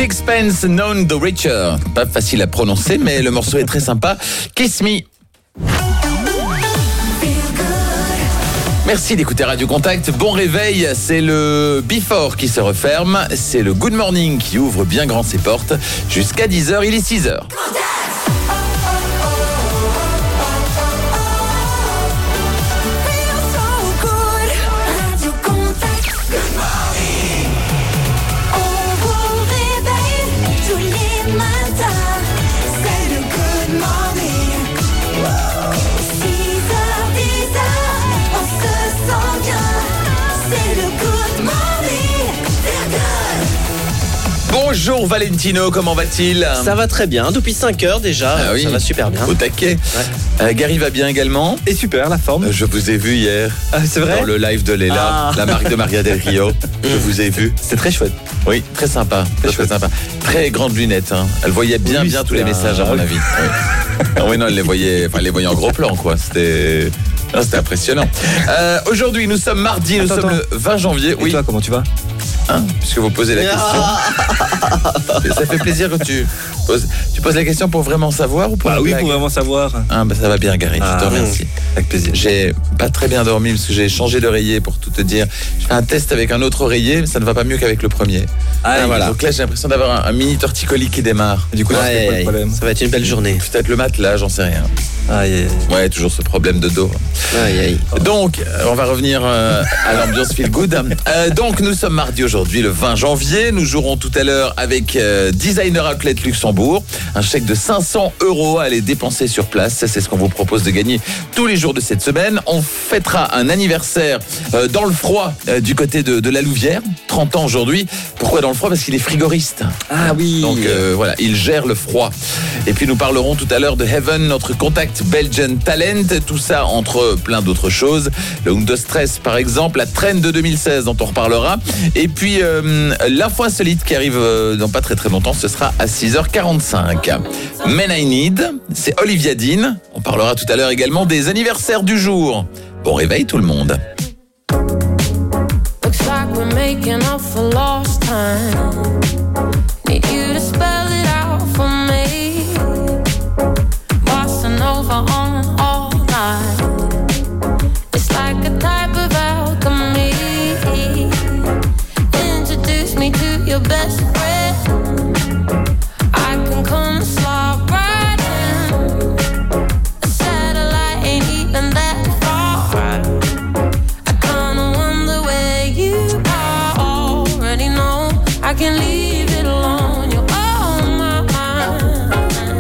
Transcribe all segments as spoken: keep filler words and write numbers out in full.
Sixpence None the Richer. Pas facile à prononcer, mais le morceau est très sympa. Kiss Me. Merci d'écouter Radio Contact. Bon réveil, c'est le Before qui se referme. C'est le Good Morning qui ouvre bien grand ses portes. Jusqu'à dix heures, il est six heures. Bonjour Valentino, comment va-t-il ? Ça va très bien, depuis cinq heures déjà, ah oui, ça va super bien. Au taquet. Ouais. Euh, Gary va bien également. Et super, la forme. Euh, je vous ai vu hier. Ah, c'est vrai ? Dans le live de Léla, ah. la marque de Maria Del Rio. Je vous ai vu. C'était très chouette. Oui, très sympa. Très, très sympa. Très grande lunette. Hein. Elle voyait bien, oui, bien tous les messages à mon avis. Oui. Ah oui, non, elle les voyait, enfin, elle les voyait en gros plan, quoi. C'était... Non, c'était impressionnant. Euh, aujourd'hui, nous sommes mardi, nous attends, sommes attends. le vingt janvier. Et oui. Toi, comment tu vas ? Hein, puisque vous posez la question. Ça fait plaisir que tu poses. Tu poses la question pour vraiment savoir ou pour Ah oui, blague ? pour vraiment savoir. Ah bah ça va bien, Gary. Ah, je te remercie. Avec plaisir. J'ai pas très bien dormi parce que j'ai changé d'oreiller pour tout te dire. Je fais un test avec un autre oreiller, mais ça ne va pas mieux qu'avec le premier. Ah, ah voilà. Donc là, j'ai l'impression d'avoir un, un mini torticolis qui démarre. Du coup, là, aïe, c'est quoi le problème ? Ça va être une belle journée. Peut-être le matelas, j'en sais rien. Aïe, aïe. Ouais, toujours ce problème de dos. Aïe, aïe. Donc, euh, on va revenir euh, à l'ambiance feel good. Euh, donc, nous sommes mardi aujourd'hui, le vingt janvier. Nous jouerons tout à l'heure avec euh, Designer Outlet Luxembourg. Un chèque de cinq cents euros à aller dépenser sur place. Ça, c'est ce qu'on vous propose de gagner tous les jours de cette semaine. On fêtera un anniversaire euh, dans le froid euh, du côté de, de la Louvière. trente ans aujourd'hui. Pourquoi dans le froid ? Parce qu'il est frigoriste. Ah oui. Donc, euh, voilà, il gère le froid. Et puis, nous parlerons tout à l'heure de Heaven, notre contact Belgian Talent, tout ça entre plein d'autres choses. Le Undo Stress par exemple, la Trend de deux mille seize dont on reparlera. Et puis euh, l'info insolite qui arrive euh, dans pas très très longtemps, ce sera à six heures quarante-cinq. Men I Need, c'est Olivia Dean. On parlera tout à l'heure également des anniversaires du jour. Bon réveil tout le monde. Looks like we're making up for lost time. Need you to spell it out for me. Over on all night. It's like a type of alchemy. Introduce me to your best friend. I can come slide right in. A satellite ain't even that far. I kinda wonder where you are. Already know I can leave it alone. You're on my mind.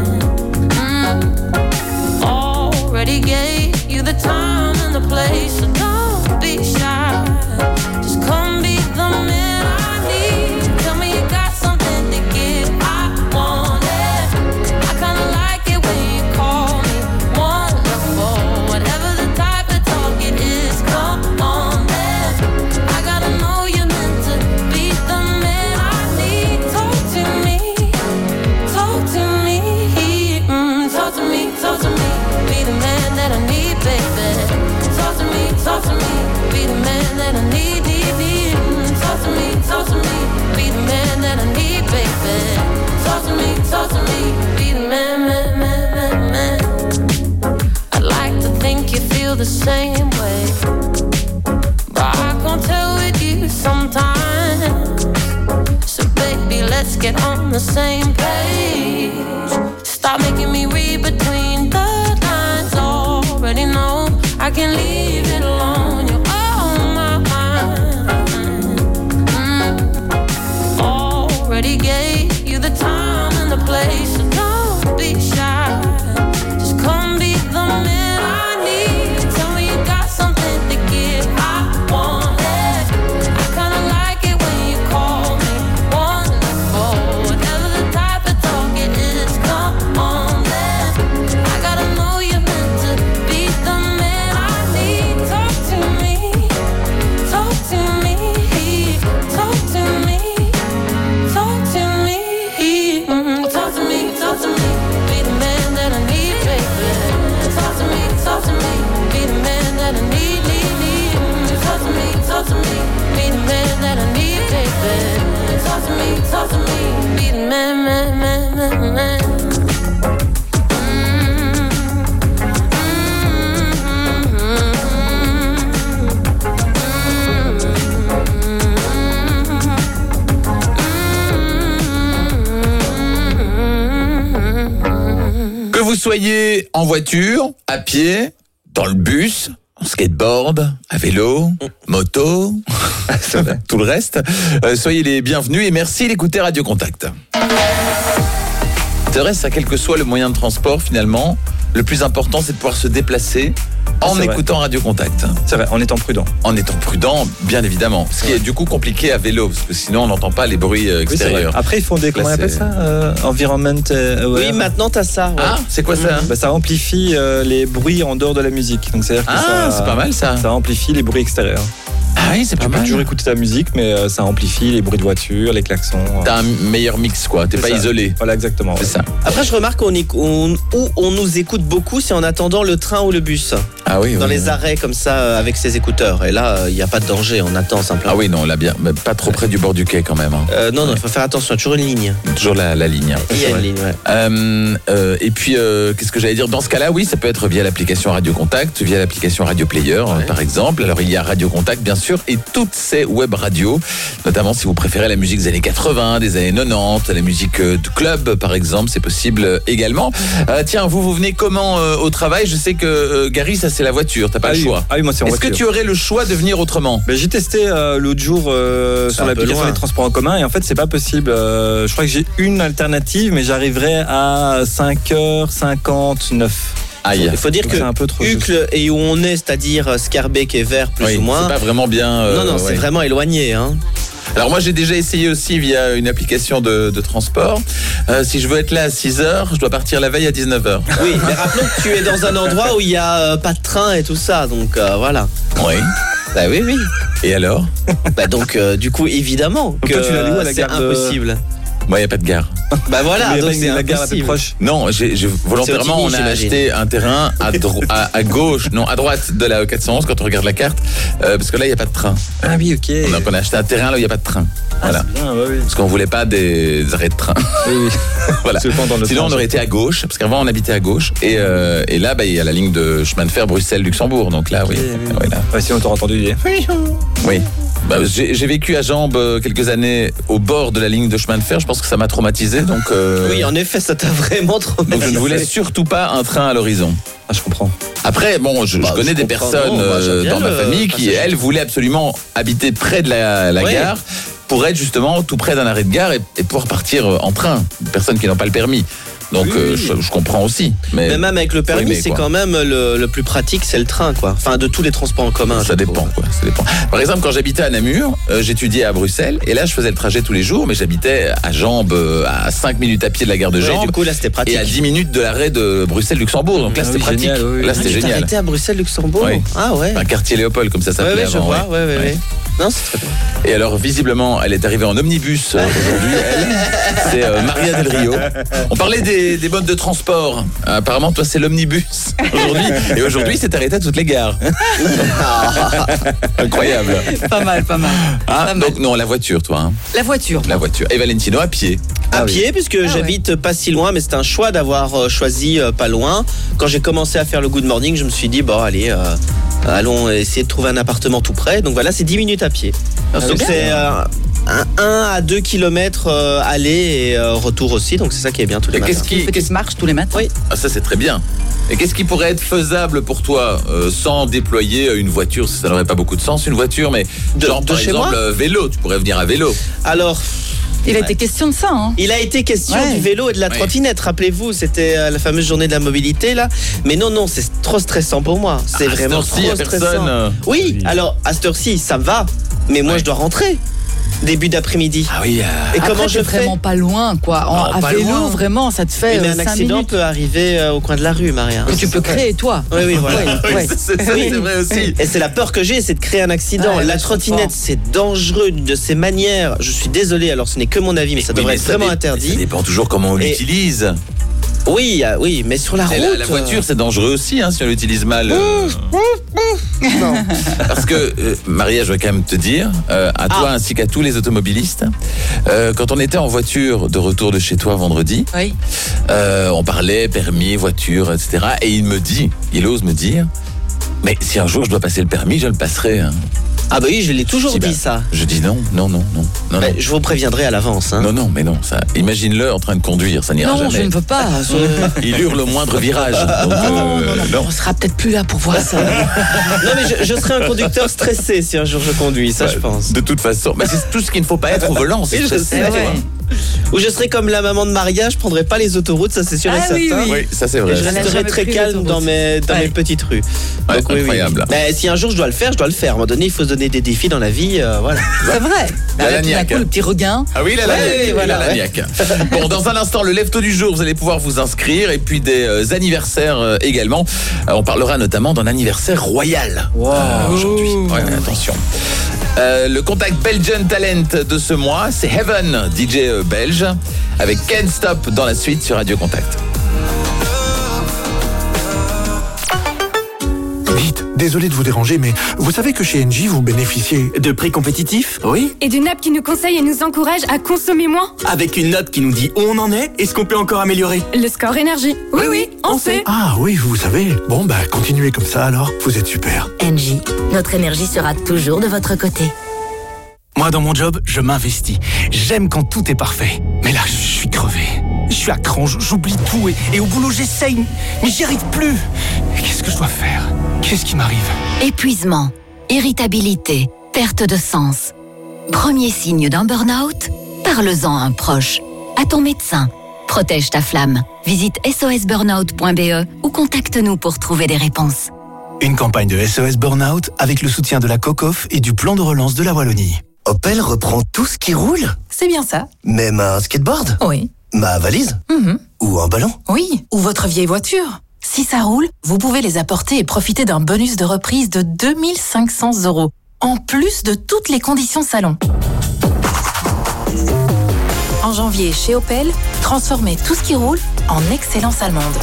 Already gave you the time and the place, so don't be shy. Just come be the man I need. Tell me you got something to give, I want it. I kinda like it when you call me wonderful. Whatever the type of talk it is, come on then. I gotta know you're meant to be the man I need. Talk to me, talk to me, mm, talk to me, talk to me. Be the man that I need, baby. Talk to me, talk to me. Be the man that I need, need, need. Talk to me, talk to me. Be the man that I need, baby. Talk to me, talk to me. Be the man, man, man, man, man. I'd like to think you feel the same way, but I can't tell with you sometimes. So baby, let's get on the same page. Stop making me read between the already know I can leave it alone. You're on my mind. Mm. Already gave you the time and the place, so don't be shy. Just come be the man I need. Tell me you got something to give, I want it. I kinda like it when you call me wonderful. Whatever the type of talk it is, come on then. I gotta know you're meant to be the man I need. Talk to me, talk to me, talk to me, talk to me, mm, talk to me, talk to me. Be the man that I need, baby. Talk to me, talk to me. Be the man that I need, need, need. Mm, talk to me, talk to me. Be the man that I need, baby. Talk to me, talk to me. be the man, man, man, man, man. Que vous soyez en voiture, à pied, dans le bus, en skateboard, à vélo, moto, tout le reste, euh, soyez les bienvenus et merci d'écouter Radio Contact. C'est vrai, ça, quel que soit le moyen de transport, finalement, le plus important, c'est de pouvoir se déplacer en c'est écoutant vrai. Radio Contact. C'est vrai, en étant prudent. En étant prudent, bien évidemment. Ce qui est du coup compliqué à vélo, parce que sinon on n'entend pas les bruits euh, Oui, c'est vrai. extérieurs. Après, ils font des, comment on Là, appelle c'est- ça euh, Environment euh, aware. Oui, maintenant t'as ça. Ouais. Ah, c'est quoi ça? Bah, ça amplifie euh, les bruits en dehors de la musique. Donc, c'est-à-dire que Ah, ça, c'est pas mal ça. Ça amplifie les bruits extérieurs. Ah oui, c'est pas Tu peux mal. toujours écouter ta musique, mais euh, ça amplifie les bruits de voiture, les klaxons. euh. T'as un meilleur mix, quoi. T'es C'est pas ça. isolé. Voilà, exactement. C'est ouais. ça. Après, je remarque qu'on éc- on- où on nous écoute beaucoup, c'est en attendant le train ou le bus. Ah oui, Dans oui, les oui. arrêts comme ça, euh, avec ses écouteurs. Et là, il n'y a pas de danger, on attend simplement. Ah oui, non, là bien, mais pas trop près du bord du quai quand même. Hein. Euh, non, non, il faut faire attention, toujours une ligne. Toujours la, la ligne. Il y a une ligne, ouais. Euh, euh, et puis, euh, qu'est-ce que j'allais dire? Dans ce cas-là, oui, ça peut être via l'application Radio Contact, via l'application Radio Player, euh, par exemple. Alors, il y a Radio Contact, bien sûr, et toutes ces web radios, notamment si vous préférez la musique des années quatre-vingts, des années quatre-vingt-dix, la musique euh, de club, par exemple, c'est possible euh, également. Euh, tiens, vous, vous venez comment euh, au travail? Je sais que euh, Gary, ça c'est la voiture, t'as pas Ah le oui. choix. Ah oui, moi, c'est en Est-ce que voiture. tu aurais le choix de venir autrement? Ben, j'ai testé euh, l'autre jour euh, C'est sur un peu l'application loin. des transports en commun et en fait c'est pas possible. Euh, je crois que j'ai une alternative mais j'arriverai à cinq heures cinquante-neuf. Aïe. Il faut dire Donc, que c'est un peu trop juste. Uccle et où on est, c'est-à-dire Scarbeck et Vert, plus Oui, ou moins. c'est pas vraiment bien. euh, non, non, c'est ouais. vraiment éloigné. Hein. Alors moi j'ai déjà essayé aussi via une application de, de transport. Euh, si je veux être là à six heures, je dois partir la veille à dix-neuf heures. Oui, mais rappelons que tu es dans un endroit où il n'y a euh, pas de train et tout ça. Donc euh, voilà. Oui. Bah oui, oui. Et alors? Bah donc, euh, du coup, évidemment Donc que toi, tu l'as lu à la c'est gare de- impossible. Moi, il n'y a pas de gare. Bah voilà, Mais donc avec c'est la gare la plus impossible. proche. Non, j'ai, j'ai- volontairement, C'est au on a Tigny, acheté un terrain à, dro- à, à gauche, non, à droite de la E quatre cent onze quand on regarde la carte, euh, parce que là, il n'y a pas de train. Ah oui, ok. Donc, on a acheté un terrain là où il n'y a pas de train. Ah, Voilà. c'est bien, ouais, oui. Parce qu'on voulait pas des arrêts de train. Oui, oui. Voilà. C'est pas dans le Sinon, train, on aurait je été à gauche, parce qu'avant, on habitait à gauche. Et, euh, et là, bah, il y a la ligne de chemin de fer Bruxelles-Luxembourg. Donc là, oui. Ok, oui, oui. Ouais, là. Ouais, sinon t'aurais entendu dire. Oui. Bah, j'ai, j'ai vécu à Jambes euh, quelques années au bord de la ligne de chemin de fer. Je pense que ça m'a traumatisé. Donc, euh, Oui, en effet, ça t'a vraiment trop donc je ne voulais surtout pas un train à l'horizon. Ah, je comprends. Après, bon, je, Bah, je connais je des comprends, personnes non, moi, j'aime euh, bien dans ma le famille qui, passager. elles, voulaient absolument habiter près de la, la Ouais. gare pour être justement tout près d'un arrêt de gare et, et pouvoir partir euh, en train. Des personnes qui n'ont pas le permis. Donc, Oui, euh, oui. je, je comprends aussi. Mais, Mais même avec le permis, Oui, mais c'est quoi. quand même le, le plus pratique, c'est le train, quoi. Enfin, de tous les transports en commun. je ça dépend, trouve. quoi. Ça dépend. Par exemple, quand j'habitais à Namur, euh, j'étudiais à Bruxelles et là, je faisais le trajet tous les jours, mais j'habitais à Jambes, euh, à cinq minutes à pied de la gare de Ouais, Jambes du coup, là, c'était pratique. et à dix minutes de l'arrêt de Bruxelles-Luxembourg. Donc là, Ah c'était oui, pratique. génial, oui, oui. Là, Ah, c'était tu t'es génial. arrêté à Bruxelles-Luxembourg. Oui. Ah ouais. Un quartier Léopold, comme ça Ouais, s'appelait ouais, je avant. vois. ouais. Ouais, ouais, Ouais. ouais. Non, c'est très bien. Et alors, visiblement, elle est arrivée en omnibus euh, aujourd'hui, elle. C'est euh, Maria Del Rio. On parlait des, des modes de transport. Euh, apparemment, toi, c'est l'omnibus aujourd'hui. Et aujourd'hui, c'est arrêté à toutes les gares. Incroyable. Pas mal, pas mal. Ah, Pas mal. donc, non, la voiture, toi. hein. La voiture. La voiture. Et Valentino à pied. À Ah oui. pied, puisque Ah j'habite pas si loin, mais c'est un choix d'avoir euh, choisi euh, pas loin. Quand j'ai commencé à faire le Good Morning, je me suis dit, bon, allez, euh, allons essayer de trouver un appartement tout près. Donc voilà, c'est dix minutes à pied. Donc bien. c'est euh, un un à deux kilomètres euh, aller et euh, retour aussi. Donc c'est ça qui est bien tous les Et matins. qu'est-ce Une qui, petite marche tous les matins. Oui. Ah, ça, c'est très bien. Et qu'est-ce qui pourrait être faisable pour toi euh, sans déployer une voiture? Ça n'aurait pas beaucoup de sens, une voiture, mais De- genre, de par chez exemple, moi euh, vélo. Tu pourrais venir à vélo. Alors, Il a Ouais. été question de ça, hein. il a été question Ouais. du vélo et de la Ouais. trottinette. Rappelez-vous, c'était euh, la fameuse journée de la mobilité là. Mais non, non, c'est trop stressant pour moi. C'est À cette vraiment heure-ci, y trop a stressant. personne, euh, Oui, Oui. alors à cette heure-ci, ça va. Mais moi, Ouais. je dois rentrer début d'après-midi. Ah oui. Et Après, comment je t'es fais vraiment pas loin, quoi. En, Non, à pas vélo, loin. vraiment, ça te fait Mais euh, un cinq accident minutes peut arriver euh, au coin de la rue, Maria. que tu peux créer, toi. Oui, oui, voilà. Oui, Ouais. c'est, c'est- c'est Oui. vrai aussi. Et c'est la peur que j'ai, c'est de créer un accident. Ouais, la ouais, je trottinette, comprends. c'est dangereux de ces manières. Je suis désolé, alors ce n'est que mon avis, mais ça Oui, devrait mais être vraiment dé- Ça interdit. dépend toujours comment on Et- l'utilise. Oui, euh, oui, mais sur la Et route. la, la voiture, c'est dangereux aussi hein, si on l'utilise mal. euh. Non. Parce que, euh, Maria, je veux quand même te dire, euh, à toi Ah. ainsi qu'à tous les automobilistes, euh, quand on était en voiture de retour de chez toi vendredi, Oui. euh, on parlait permis, voiture, et cetera. Et il me dit, il ose me dire, mais si un jour je dois passer le permis, je le passerai. Hein. Ah bah oui, je l'ai toujours Je dis, dit bah, ça. Je dis non, non, non, non, non, Bah, non. je vous préviendrai à l'avance. Hein. Non, non, mais non, ça. Imagine-le en train de conduire, ça n'ira Non, jamais. je ne veux pas. je- Il hurle au moindre virage. Donc, Non, euh, non, non, non. on sera peut-être plus là pour voir ça. Non mais je, je serai un conducteur stressé si un jour je conduis, ça je pense. De toute façon, mais c'est tout ce qu'il ne faut pas être au volant, c'est Oui, je stressé, sais, tu ouais. vois. Ou je serai comme la maman de Maria, je prendrai pas les autoroutes, ça c'est sûr et Ah oui, certain. oui. Oui, ça c'est Et vrai. je Je n'ai resterai jamais très pris calme l'autoroute. dans mes dans Ouais. mes petites rues. Ouais, Donc, oui, oui. incroyable. Mais si un jour je dois le faire, je dois le faire. À un moment donné, il faut se donner des défis dans la vie, euh, voilà. C'est vrai. La Là, tout d'un lagnac. coup, le petit regain. Ah oui, la Ouais, lagnac, oui, voilà, la ouais. lagnac. Bon, dans un instant, le lève-tôt du jour, vous allez pouvoir vous inscrire et puis des euh, anniversaires euh, également. Euh, on parlera notamment d'un anniversaire royal euh, aujourd'hui. Ouais, ouais, attention. Euh, le contact Belgian Talent de ce mois, c'est Heaven, D J euh, belge, avec Can't Stop dans la suite sur Radio Contact. Vite, désolé de vous déranger, mais vous savez que chez Engie, vous bénéficiez... De prix compétitifs, oui. Et d'une app qui nous conseille et nous encourage à consommer moins. Avec une note qui nous dit où on en est et ce qu'on peut encore améliorer. Le score énergie. Oui, oui, on sait. Ah oui, vous savez. Bon, bah, continuez comme ça alors. Vous êtes super. Engie, notre énergie sera toujours de votre côté. Moi, dans mon job, je m'investis. J'aime quand tout est parfait. Mais là, je suis crevé. Je suis à cran, j'oublie tout et, et au boulot, j'essaye. Mais j'y arrive plus. Qu'est-ce que je dois faire? Qu'est-ce qui m'arrive? Épuisement, irritabilité, perte de sens. Premier signe d'un burn-out? Parle-en à un proche. À ton médecin. Protège ta flamme. Visite s o s burnout point b e ou contacte-nous pour trouver des réponses. Une campagne de S O S Burnout avec le soutien de la COCOF et du plan de relance de la Wallonie. Opel reprend tout ce qui roule? C'est bien ça. Même un skateboard? Oui. Ma valise? Mhm. Ou un ballon? Oui, ou votre vieille voiture. Si ça roule, vous pouvez les apporter et profiter d'un bonus de reprise de deux mille cinq cents euros, en plus de toutes les conditions salon. En janvier, chez Opel, transformez tout ce qui roule en excellence allemande.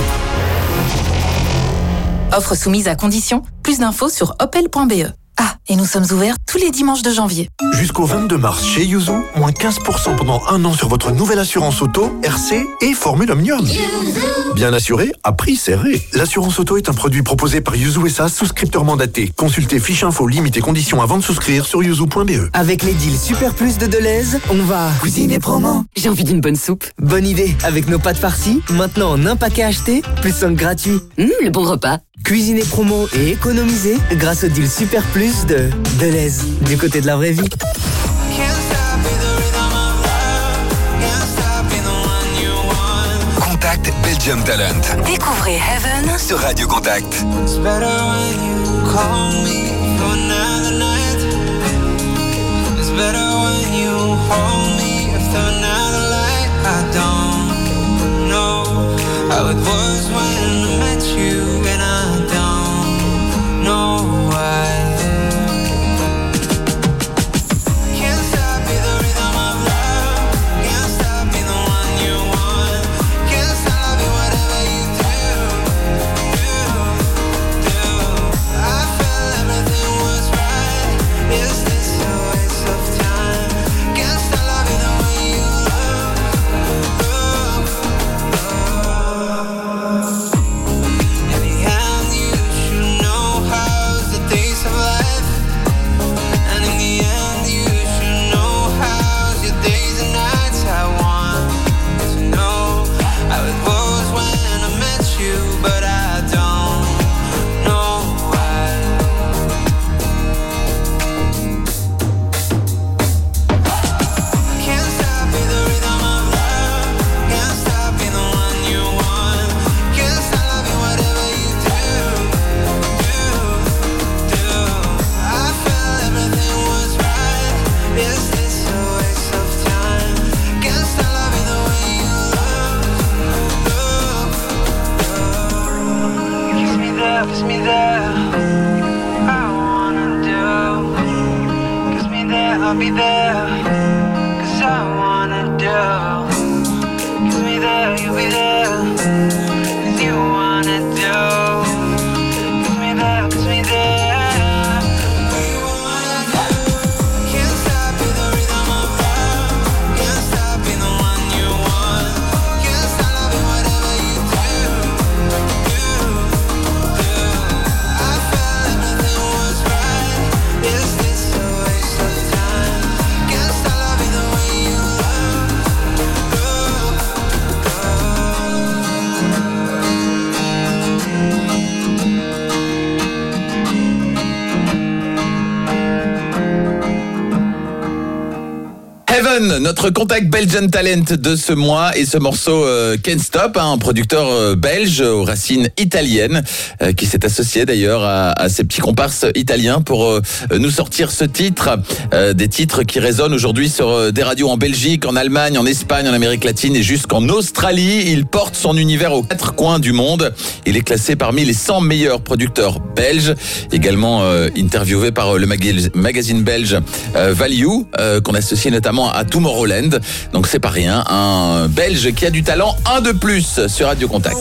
Offre soumise à condition. Plus d'infos sur opel point b e. Ah, et nous sommes ouverts tous les dimanches de janvier. Jusqu'au vingt-deux mars, chez Yuzu, moins quinze pour cent pendant un an sur votre nouvelle assurance auto, R C et Formule Omnium. Bien assuré, à prix serré. L'assurance auto est un produit proposé par Yuzu S A, souscripteur mandaté. Consultez fiche info, limite et conditions avant de souscrire sur yuzu point b e. Avec les deals Super Plus de Deleuze, on va cuisiner promo. J'ai envie d'une bonne soupe. Bonne idée, avec nos pâtes farcies, maintenant en un paquet acheté, plus cinq gratuits. Mmh, le bon repas. Cuisiner promo et économiser grâce au deal Super Plus de Deleuze, du côté de la vraie vie. Contact Belgium Talent. Découvrez Heaven sur Radio Contact. It's better when you call me for another night. It's better when you hold me after another light. I don't know how it was when I met you, and I don't know why. Can't stop me the rhythm of love. Can't stop me the one you want. Can't stop me whatever you do, do, do. I feel everything. Seven, notre contact Belgian Talent de ce mois, et ce morceau euh, Can't Stop, hein, un producteur euh, belge aux racines italiennes euh, qui s'est associé d'ailleurs à, à ces petits comparses italiens pour euh, nous sortir ce titre, euh, des titres qui résonnent aujourd'hui sur euh, des radios en Belgique, en Allemagne, en Espagne, en Amérique latine et jusqu'en Australie. Il porte son univers aux quatre coins du monde. Il est classé parmi les cent meilleurs producteurs belges, également euh, interviewé par euh, le maga- magazine belge euh, Value, euh, qu'on associe notamment à Tomorrowland. Donc c'est pas rien, un Belge qui a du talent, un de plus sur Radio Contact.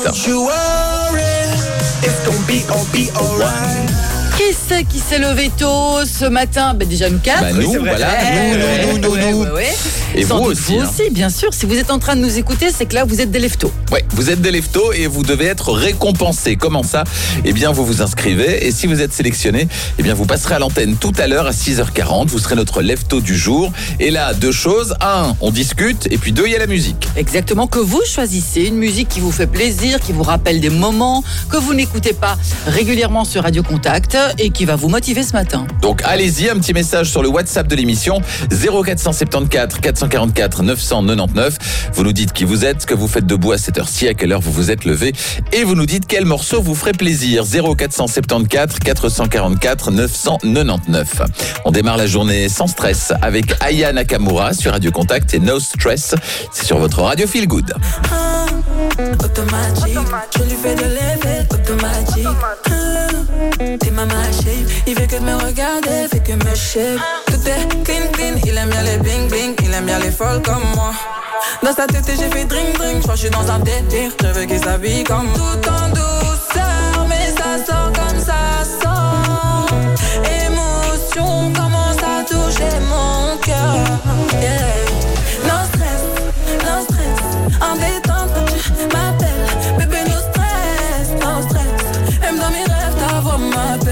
Qui c'est qui s'est levé tôt ce matin? Ben déjà nous quatre. Bah nous, Oui, c'est vrai. voilà, Eh, nous, nous, ouais, nous, nous, ouais, nous. ouais, ouais. Et Sans vous doute aussi, Vous hein. aussi, bien sûr. Si vous êtes en train de nous écouter, c'est que là, vous êtes des leftos. Ouais, vous êtes des leftos et vous devez être récompensés. Comment ça? Eh bien, vous vous inscrivez et si vous êtes sélectionné, eh bien, vous passerez à l'antenne tout à l'heure à six heures quarante. Vous serez notre lefto du jour. Et là, deux choses. Un, on discute et puis deux, il y a la musique. Exactement, que vous choisissez une musique qui vous fait plaisir, qui vous rappelle des moments que vous n'écoutez pas régulièrement sur Radio Contact et qui va vous motiver ce matin. Donc allez-y, un petit message sur le WhatsApp de l'émission zéro quatre cent soixante-quatorze quatre cent quarante-quatre neuf cent quatre-vingt-dix-neuf. Vous nous dites qui vous êtes, ce que vous faites debout à cette heure-ci, à quelle heure vous vous êtes levé et vous nous dites quel morceau vous ferait plaisir. zéro quatre cent soixante-quatorze quatre cent quarante-quatre neuf cent quatre-vingt-dix-neuf. On démarre la journée sans stress avec Aya Nakamura sur Radio Contact et No Stress. C'est sur votre radio Feel Good. Automatique, je lui fais de l'effet automatique. T'es ma shape, il fait que de me regarder, fait que me shape. Tout est clean clean, il aime bien les bling bling, il aime bien les folles comme moi. Dans sa tête j'ai fait drink drink, je crois que je suis dans un délire, je veux qu'il s'habille comme tout en douceur, mais ça sort comme ça sort. Émotion commence à toucher mon cœur. Yeah. No stress, no stress, en détente quand tu m'appelles, bébé no stress, no stress. Même dans mes rêves ta voix m'appelle.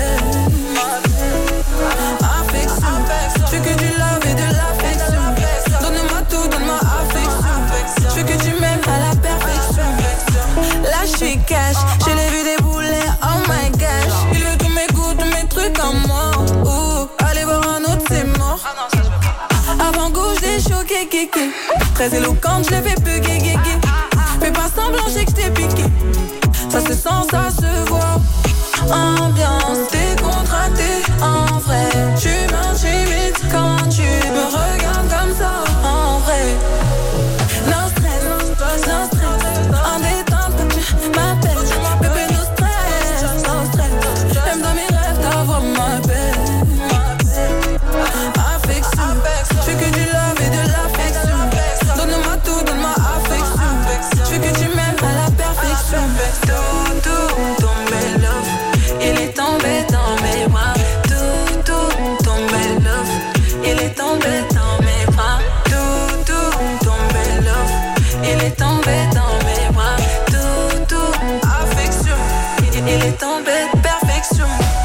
Affection, je veux que du love et de l'affection. Donne-moi tout, donne-moi affection. Je veux que tu m'aimes à la perfection. Là je suis cash, je l'ai vu débouler, oh my gosh. Il veut tous mes goûts, tous mes trucs en moi. Ouh, allez voir un autre c'est mort. Avant gauche des choqués, kéké. Très éloquente, je l'ai fait plus gué. Fais pas semblant, j'ai que je t'ai piqué. Ça se sent, ça se voit. Ambiance décontractée, en vrai. Tu m'intimides quand tu me regardes comme ça, en vrai. No stress, no stress. En détente quand tu m'appelles, bébé no stress, no stress. Même dans mes rêves ta voix m'appelle. Affection, je veux que du love et de l'affection. Donne-moi tout, donne-moi affection. Je veux que tu m'aimes à la perfection. Tout, tout, tombé love, il est tombé dans mes bras. Tout, tout, tombé love, il est tombé dans mes bras. Tout, tout, tombé love, il est tombé dans mes bras. Tout, tout, affection, il est tombé de perfection.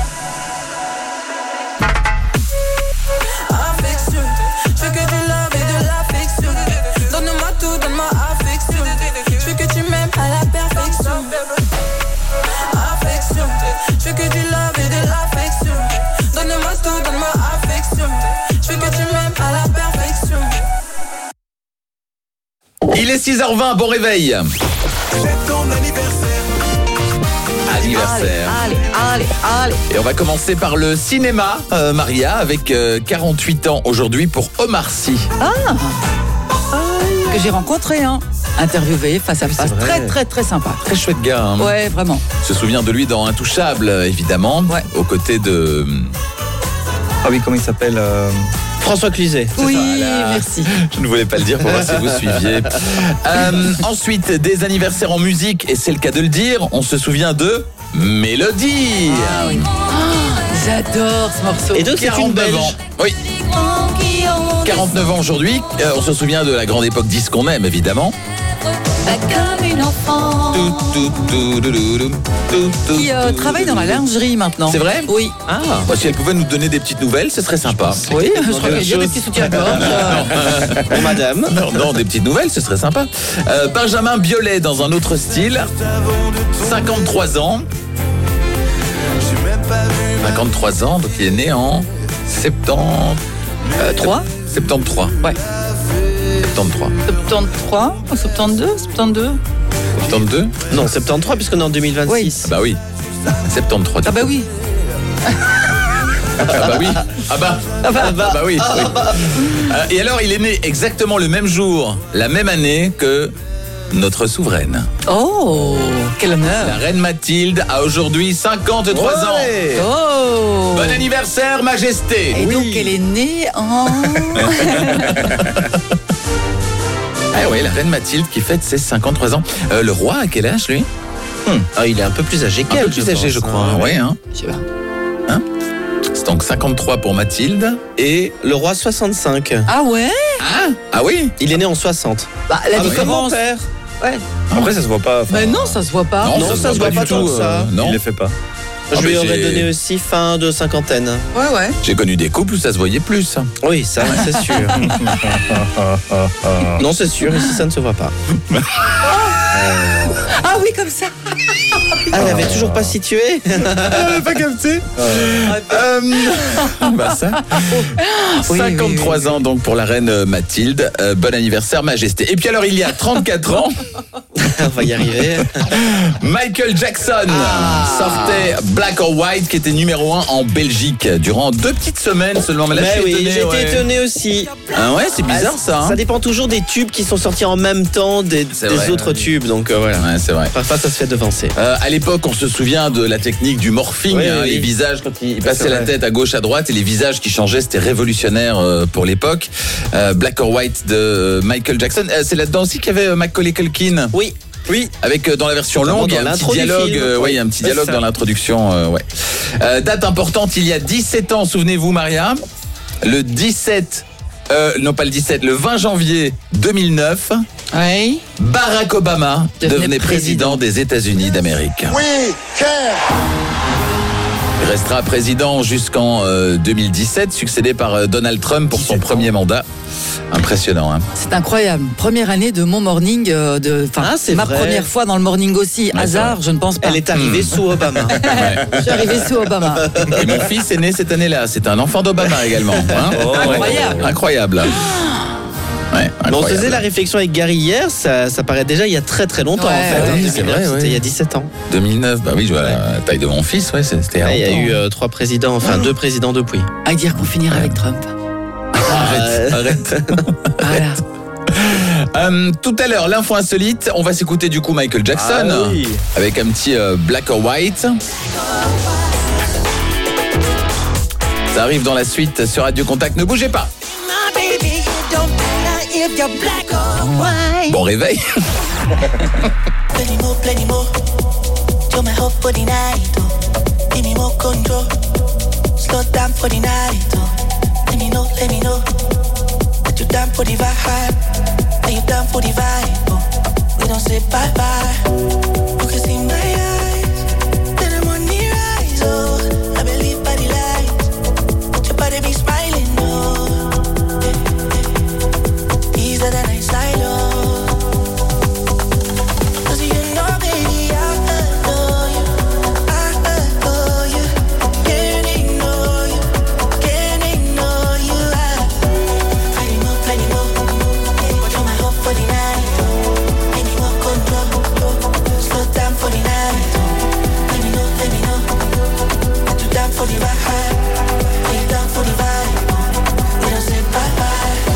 Affection, je veux que du love et de l'affection. Donne-moi tout, donne-moi affection. Je veux que tu m'aimes à la perfection. Affection, je veux que du love et de l'affection. Donne-moi tout, donne-moi affection. Je veux que tu m'aimes à la perfection. Il est six heures vingt, bon réveil. C'est ton anniversaire. Anniversaire. Allez, allez, allez. Et on va commencer par le cinéma, euh, Maria, avec euh, quarante-huit ans aujourd'hui pour Omar Sy. Ah, que j'ai rencontré, hein. Interviewé face à face. vrai. Très, très, très sympa. Très chouette gars. Hein. Ouais, vraiment. Je me souviens de lui dans Intouchable, évidemment, Ouais. aux côtés de Ah oui, comment il s'appelle euh, François Cluzet. Oui, Voilà. merci. Je ne voulais pas le dire pour voir si vous suiviez. Euh, ensuite, des anniversaires en musique, et c'est le cas de le dire, on se souvient de Mélodie. Ah oui. Oh, j'adore ce morceau. Et donc c'est une quarante-neuf belge. ans. Oui, quarante-neuf ans aujourd'hui. Euh, on se souvient de la grande époque disque qu'on aime, évidemment. Comme une enfant. Tout, tout, tout, tout, tout, tout, tout, Qui euh, tout, travaille tout, dans la tout. lingerie maintenant. C'est vrai? Oui. Ah, bah, si elle pouvait nous donner des petites nouvelles, ce serait sympa. Oui, je crois qu'il y a des petits soutiens-gorge. Pour madame. Non, non, des petites nouvelles, ce serait sympa. Euh, Benjamin Biolay dans un autre style, cinquante-trois ans. cinquante-trois ans, donc il est né en septembre. Euh, trois septante-trois. Ouais. soixante-treize. soixante-treize ou soixante-douze soixante-douze soixante-deux Non, soixante-treize puisqu'on est en deux mille vingt-six. Oui. Ah bah oui. soixante-treize. Ah bah oui. Ah bah oui. Ah bah. Ah bah, Ah bah oui. oui. Euh, Et alors, il est né exactement le même jour, la même année que notre souveraine. Oh, quel honneur. La reine Mathilde a aujourd'hui cinquante-trois ans. Ouais. Oh. Bon anniversaire, Majesté. Et donc elle est née en... Ah oui, la reine Mathilde qui fête ses cinquante-trois ans. Euh, le roi, à quel âge, lui? Hmm. Ah, il est un peu plus âgé Un qu'elle. peu plus âgé, je crois. pense, hein. Oui, hein. Je sais pas. C'est donc cinquante-trois pour Mathilde. Et Le roi soixante-cinq. Ah ouais. Ah, ah oui. Il est né en soixante. Bah, la Ah, comme mon différence... père. Ouais. Après, ça se voit pas. enfin, Bah non, ça se voit pas. Non, ça se voit pas tant que ça. euh, non. Il les fait pas. Je Ah, lui mais aurais j'ai- donné aussi fin de cinquantaine. Ouais, ouais. J'ai connu des couples où ça se voyait plus. Oui, ça, c'est sûr. Non, c'est sûr, ici, ça ne se voit pas. Ah oui, comme ça. Ah, elle avait toujours pas situé. Pas capté. Euh, bah ça. Oui, cinquante-trois oui, oui, ans donc pour la reine euh, Mathilde. Euh, bon anniversaire, Majesté. Et puis alors, il y a trente-quatre ans, On va y arriver. Michael Jackson sortait Black or White, qui était numéro un en Belgique durant deux petites semaines seulement. Mais là, Mais je suis oui, étonné, j'ai été ouais. étonné aussi. Ah ouais, c'est bizarre Ah, ça. hein. Ça dépend toujours des tubes qui sont sortis en même temps des, C'est des vrai. autres tubes. Donc euh, voilà. Ouais, c'est vrai. Parfois, ça se fait devancer. Euh, à l'époque, on se souvient de la technique du morphing, Oui, hein, oui. les visages quand il passait c'est la vrai. tête à gauche, à droite, et les visages qui changeaient, c'était révolutionnaire euh, pour l'époque. Euh, Black or White de euh, Michael Jackson. Euh, c'est là-dedans aussi qu'il y avait euh, Macaulay Culkin. Oui. Oui. Avec euh, dans la version Notamment longue, il y a dans un petit l'intro du dialogue. film. euh, ouais, Oui, il y a un petit c'est dialogue ça. dans l'introduction. euh, ouais. Euh, date importante, il y a dix-sept ans, souvenez-vous, Maria. Le dix-sept, euh, non pas le dix-sept, le vingt janvier deux mille neuf. Oui. Barack Obama Devenait devenait président président. des États-Unis d'Amérique. Il restera président jusqu'en euh, deux mille dix-sept, succédé par euh, Donald Trump pour son premier mandat. Impressionnant, hein. C'est incroyable. Première année de mon morning, euh, de, enfin, Ah, c'est ma vrai. première fois dans le morning aussi. Ouais, Hasard, je ne pense pas. Elle est arrivée sous Obama. Je suis arrivée sous Obama. Et mon fils est né cette année-là. C'est un enfant d'Obama également. hein. Incroyable. Incroyable. Ouais, Mais on incroyable. faisait la réflexion avec Gary hier, ça, ça paraît déjà il y a très très longtemps Ouais, en fait. ouais, hein, oui, deux mille c'est neuf, vrai, c'était ouais. il y a dix-sept ans. deux mille neuf, bah oui, je vois la taille de mon fils, ouais, c'était Ouais, il y a longtemps. eu euh, trois présidents, enfin deux présidents depuis. À dire qu'on finira avec Trump. Arrête, arrête. Voilà. Euh, tout à l'heure, l'info insolite, on va s'écouter du coup Michael Jackson Ah oui. avec un petit euh, Black or White. Ça arrive dans la suite sur Radio Contact, ne bougez pas. Bon réveil. Plenty more, plenty more. You're my hope for the night. Oh. Give me more control. Slow down for the night. Oh. Let me know, let me know. That you down for the vibe. Are you down for the vibe? Oh. We don't say bye bye. You can see my eyes. Then I'm on the rise. Oh, I believe by the light. Your body be smiling. Oh, easier than I silo. For the vibe, are you down for the vibe? We don't say bye bye.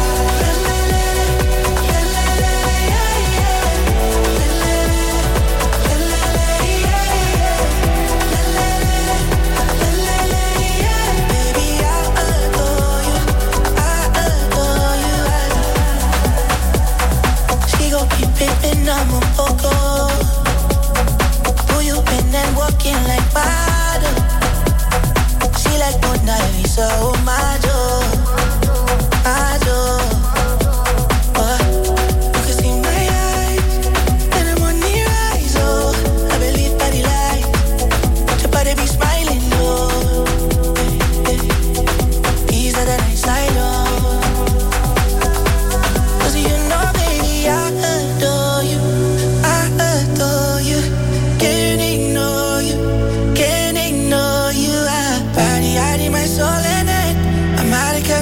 Baby, I adore you, I adore you. She gon' keep pimpin', I'm a poco. Who you been and walking like bottle? She like Mona Lisa, oh my joy, my joy. Oh, you can see my eyes, and I'm on the rise. Oh, I believe by the light, your body be smiling. Oh, easier than I silo. Cause you know, baby, I adore you, I adore you. Can't ignore you, can't ignore you. I body, hiding my soul in it. I'm out of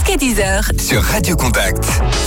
jusqu'à dix heures. Sur Radio Contact.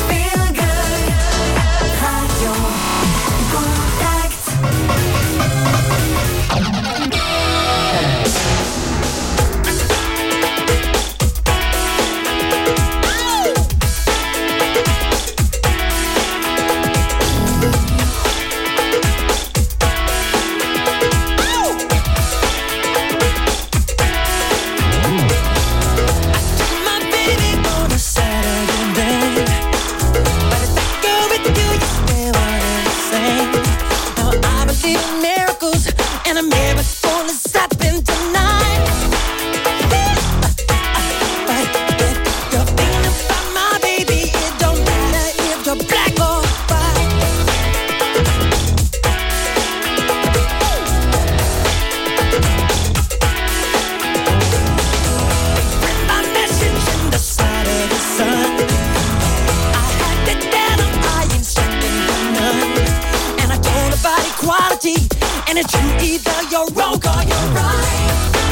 And it's true, either you're wrong or you're right.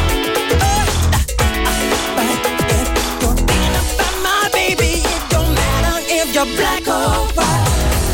But if you're thinking about my baby, it don't matter if you're black or white.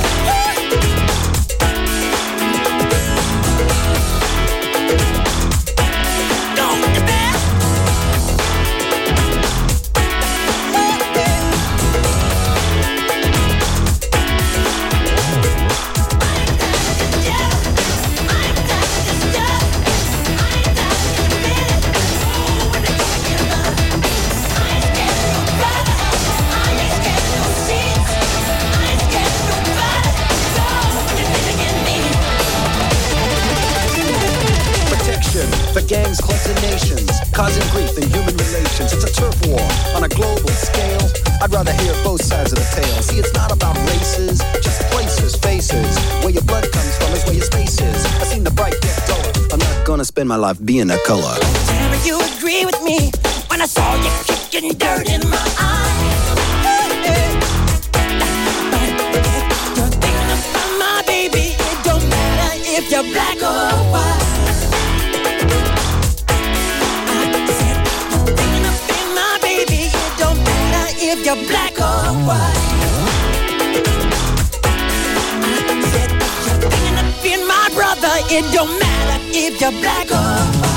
For gangs, clubs, and nations, causing grief in human relations. It's a turf war on a global scale. I'd rather hear both sides of the tale. See, it's not about races, just places, faces. Where your blood comes from is where your space is. I seen the bright get duller. I'm not gonna spend my life being a color. Tell me you agree with me when I saw you kicking dirt in my eye. But if you're thinking about my baby, it don't matter if you're black or white. If you're black or white, I said if you're thinking of being my brother, it don't matter if you're black or white.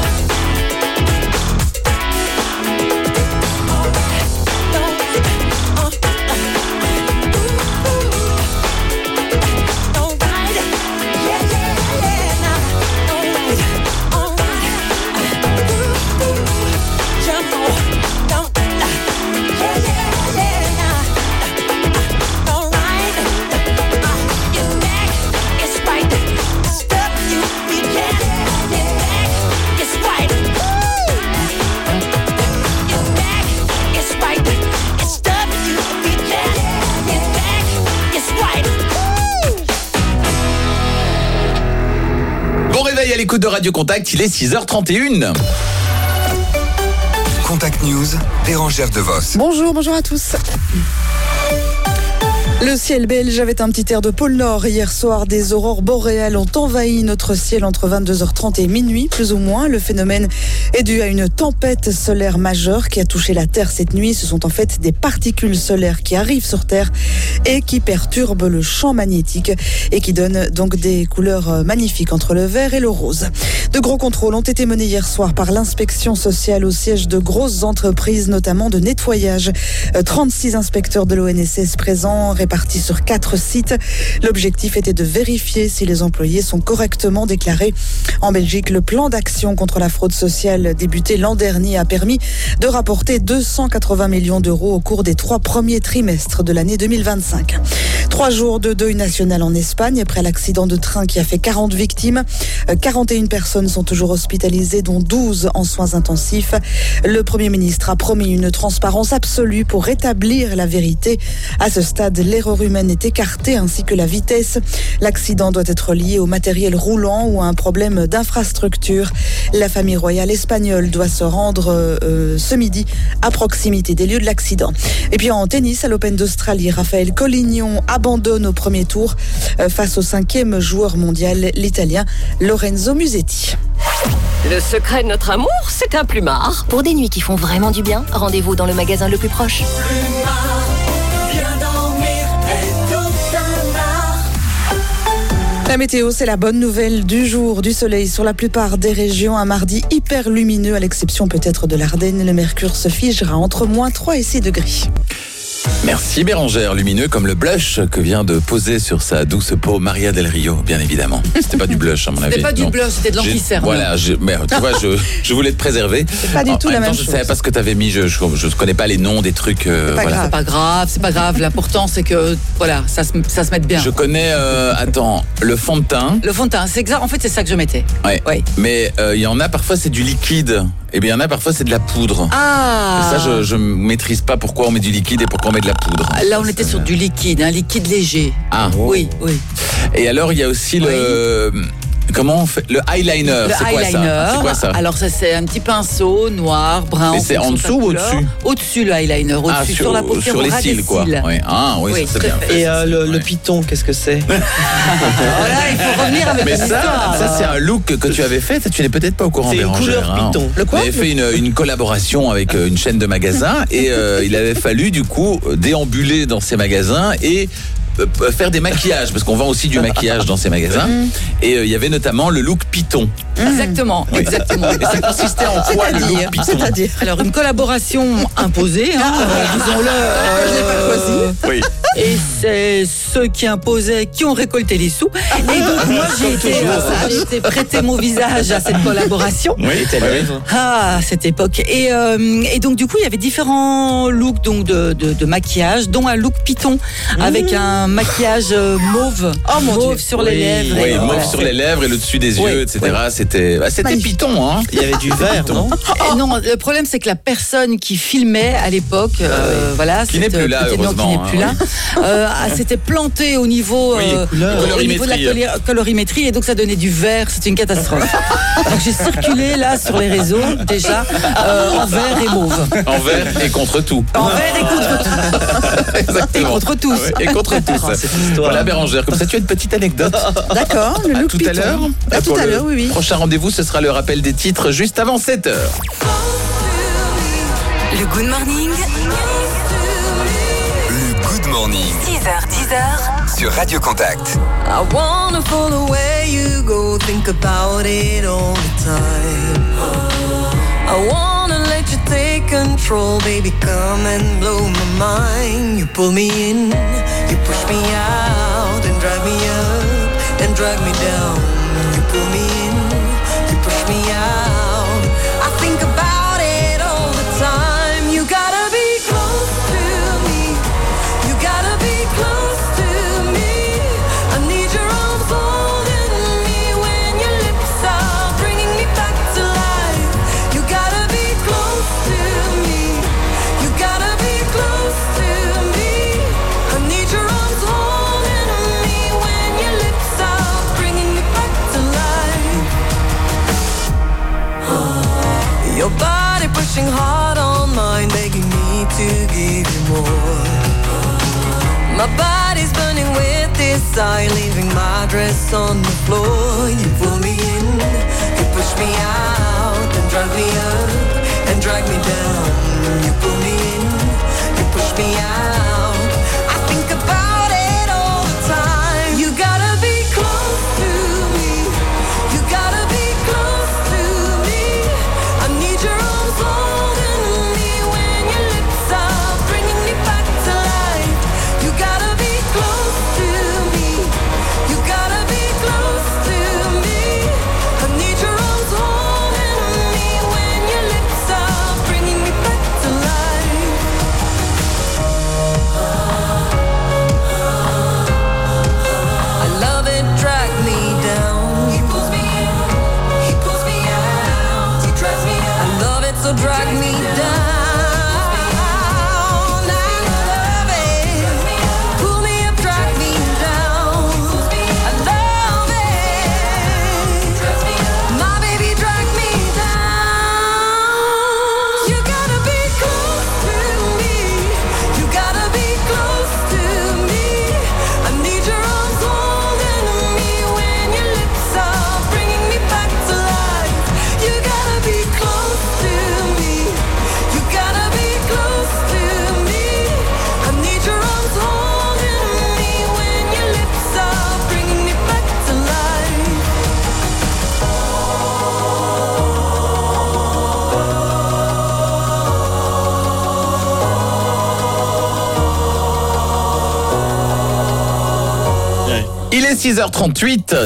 À l'écoute de Radio Contact, il est six heures trente et une. Contact News, Bérangère DeVos. Bonjour, bonjour à tous. Le ciel belge avait un petit air de pôle Nord. Hier soir, des aurores boréales ont envahi notre ciel entre vingt-deux heures trente et minuit, plus ou moins. Le phénomène est dû à une tempête solaire majeure qui a touché la Terre cette nuit. Ce sont en fait des particules solaires qui arrivent sur Terre et qui perturbent le champ magnétique et qui donnent donc des couleurs magnifiques entre le vert et le rose. De gros contrôles ont été menés hier soir par l'inspection sociale au siège de grosses entreprises, notamment de nettoyage. trente-six inspecteurs de l'O N S S présents, répartis sur quatre sites. L'objectif était de vérifier si les employés sont correctement déclarés. En Belgique, le plan d'action contre la fraude sociale débuté l'an dernier a permis de rapporter deux cent quatre-vingts millions d'euros au cours des trois premiers trimestres de l'année deux mille vingt-cinq. Trois jours de deuil national en Espagne après l'accident de train qui a fait quarante victimes. quarante et une personnes sont toujours hospitalisées, dont douze en soins intensifs. Le Premier ministre a promis une transparence absolue pour rétablir la vérité. À ce stade, l'erreur humaine est écartée ainsi que la vitesse. L'accident doit être lié au matériel roulant ou à un problème d'infrastructure. La famille royale espagnole doit se rendre euh, ce midi à proximité des lieux de l'accident. Et puis en tennis, à l'Open d'Australie, Raphaël Collignon abandonne au premier tour euh, face au cinquième joueur mondial, l'Italien Lorenzo Musetti. Le secret de notre amour, c'est un plumard. Pour des nuits qui font vraiment du bien, rendez-vous dans le magasin le plus proche. La météo, c'est la bonne nouvelle du jour, du soleil sur la plupart des régions. Un mardi hyper lumineux, à l'exception peut-être de l'Ardenne. Le mercure se figera entre moins trois et six degrés. Merci Bérangère, lumineux comme le blush que vient de poser sur sa douce peau Maria Del Rio, bien évidemment. C'était pas du blush à mon avis. C'était pas du non. blush, c'était de l'anticerne. Voilà, je, mais tu vois, je, je voulais te préserver. C'est pas du en, tout en la même même temps, chose. Je savais pas ce que tu avais mis, je, je, je connais pas les noms des trucs. Euh, c'est pas voilà. grave. C'est pas grave, c'est pas grave. L'important, c'est que voilà, ça se, ça se mette bien. Je connais, euh, attends, le fond de teint. Le fond de teint, c'est exact. En fait, c'est ça que je mettais. Ouais. Ouais. Mais il euh, y en a parfois c'est du liquide. Et bien il y en a parfois c'est de la poudre. Ah. Et ça je, je maîtrise pas pourquoi on met du liquide et pourquoi on met de la poudre. Là, on était sur du liquide, un liquide léger. Ah. Oui, oui. Et alors il y a aussi oui. le comment on fait le eyeliner. Le c'est quoi eyeliner. ça C'est quoi ça Alors ça c'est un petit pinceau noir, brun. Et c'est en dessous ou au-dessus? Au-dessus le eyeliner, au-dessus ah, sur, sur la paupière sur les ras cils des quoi. Cils. Oui. Ah oui, oui ça, c'est bien. Et euh, le, le python, qu'est-ce que c'est? Voilà, il faut revenir avec Mais la ça, histoire. ça c'est un look que tu avais fait. Tu n'es peut-être pas au courant, c'est une Bérangère. couleur hein. python. Le quoi? On avait fait une, une collaboration avec une chaîne de magasins et euh, il avait fallu du coup déambuler dans ces magasins et euh, faire des maquillages parce qu'on vend aussi du maquillage dans ces magasins et il euh, y avait notamment le look python. Exactement, Oui. exactement. Et ça consistait en quoi le look python? C'est-à-dire Alors une collaboration imposée, hein, euh, disons-le. Je l'ai pas choisi. Oui. Et c'est ceux qui imposaient qui ont récolté les sous. Et donc moi j'ai été, j'ai été prêter mon visage à cette collaboration. Oui, tes lèvres. Ah, cette époque. Et, euh, et donc du coup il y avait différents looks donc de, de, de maquillage, dont un look python avec un maquillage euh, mauve, Oh, mon mauve Dieu. sur les Oui, lèvres. Oui, Et mauve voilà. sur les lèvres et le dessus des Oui, yeux, et cetera. C'était, bah, c'était Magnifique. python, hein. Il y avait du vert, non? Euh, Non, le problème c'est que la personne qui filmait à l'époque, euh, voilà, Qui n'est cette plus là, petite- non, qui heureusement, n'est plus hein, là, euh, s'était plantée au niveau, Oui, euh, couleur. au niveau de la Colorimétrie. coli- colorimétrie et donc ça donnait du vert, c'était une catastrophe. Donc j'ai circulé là sur les réseaux déjà euh, en vert et mauve. En vert et contre tout. En vert et contre tout. Exactement. Et contre tous. Ouais, et contre tous. Oh, cette histoire. Voilà Bérangère, comme ça tu as une petite anecdote. D'accord, le À look tout python. à l'heure. À tout Pour à le l'heure, oui, oui. Prochain rendez-vous, ce sera le rappel des titres juste avant sept heures. Le Good Morning, Le Good Morning six heures dix heures. sur Radio Contact. I wanna follow where you go, think about it all the time. I wanna let you take control, baby, come and blow my mind. You pull me in, you push me out, and drive me up, and drag me down. You pull me in, you push me out. I think about it all the time. You gotta be close to me. You gotta be close to me. I need your arms holding me when your lips are bringing me back to life. You gotta be close to me. You gotta be close to me. I need your arms holding me when your lips are bringing me back to life. Your body pushing hard on mine, begging me to give you more. My body's burning with desire, leaving my dress on the floor. You pull me in, you push me out, and drive me up, and drag me down. You pull me in, you push me out. I think about it all the time. You gotta be close to me. You gotta be close to me. I need your arms holding me when your lips are bringing me back to life. You gotta be close to me. You gotta be close to me. I need your arms holding me when your lips are bringing est six heures trente-huit.